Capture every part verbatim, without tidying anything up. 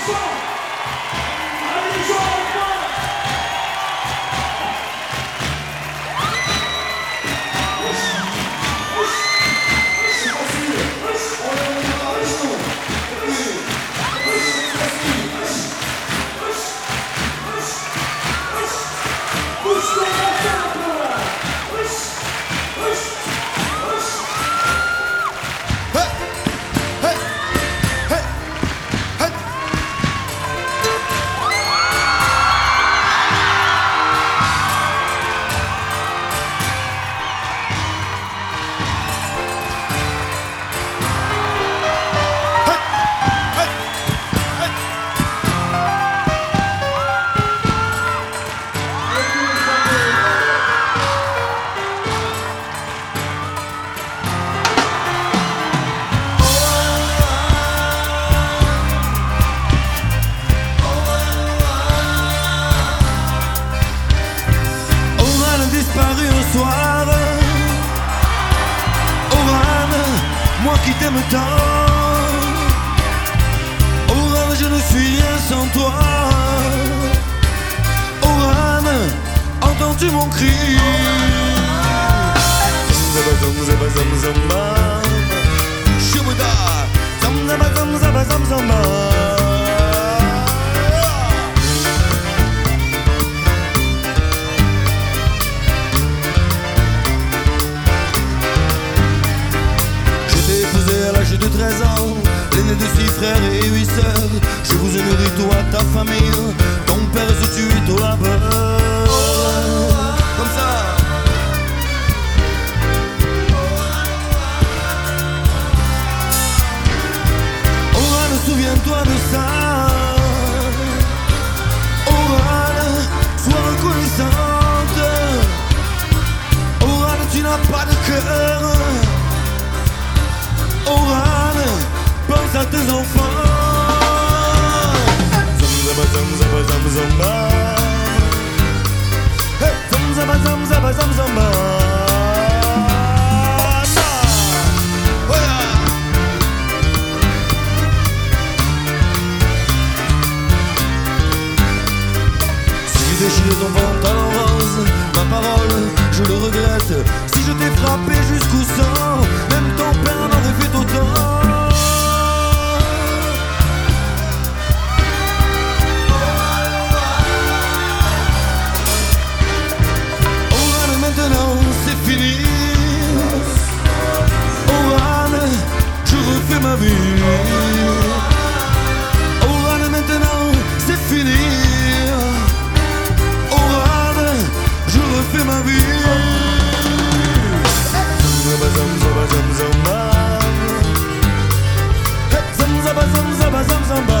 Qui t'aime tant, Oran, je ne suis rien sans toi. Oran, entends-tu mon cri? Zamba, zamba, zamba, zamba, Shubada, zamba, zamba, zamba, zamba, zamba. De treize ans, l'aîné de six frères et huit sœurs. Je vous ai nourri toi, ta famille. Ton père se tuait au labeur. Comme ça. Oran, souviens-toi de ça. Oran, sois reconnaissante. Oran, tu n'as pas de cœur. Oran, pense à tes enfants. Zamba, zamba, zamba, zamba. Hey, zamba, zamba, zamba, zamba, zamba. Si j'ai déchiré ton pantalon rose, ma parole, je le regrette. Si je t'ai frappé jusqu'au sang, même ton père en aurait fait autant. Oran, maintenant c'est fini. Oran, je refais ma vie. Oran, maintenant c'est fini. Oran, je refais ma vie. Zamba, zamba, zamba, zamba. Hey, zamba, zamba, zamba, zamba, zamba.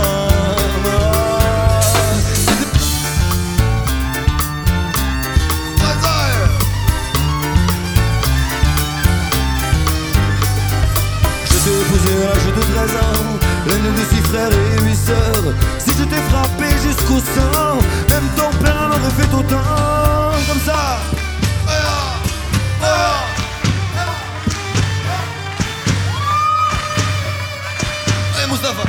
Je t'ai épousé à l'âge de treize ans, l'aîné de six frères et huit sœurs. Si je t'ai frappé jusqu'au sang, même ton père en aurait fait autant. Comme ça. Mustafa.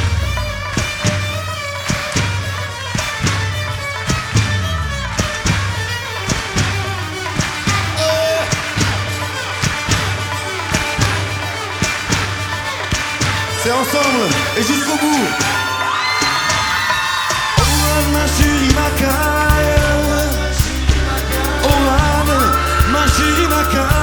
C'est ensemble et jusqu'au bout. Oran, ma chérie, ma caille. Oran, ma chérie, ma caille.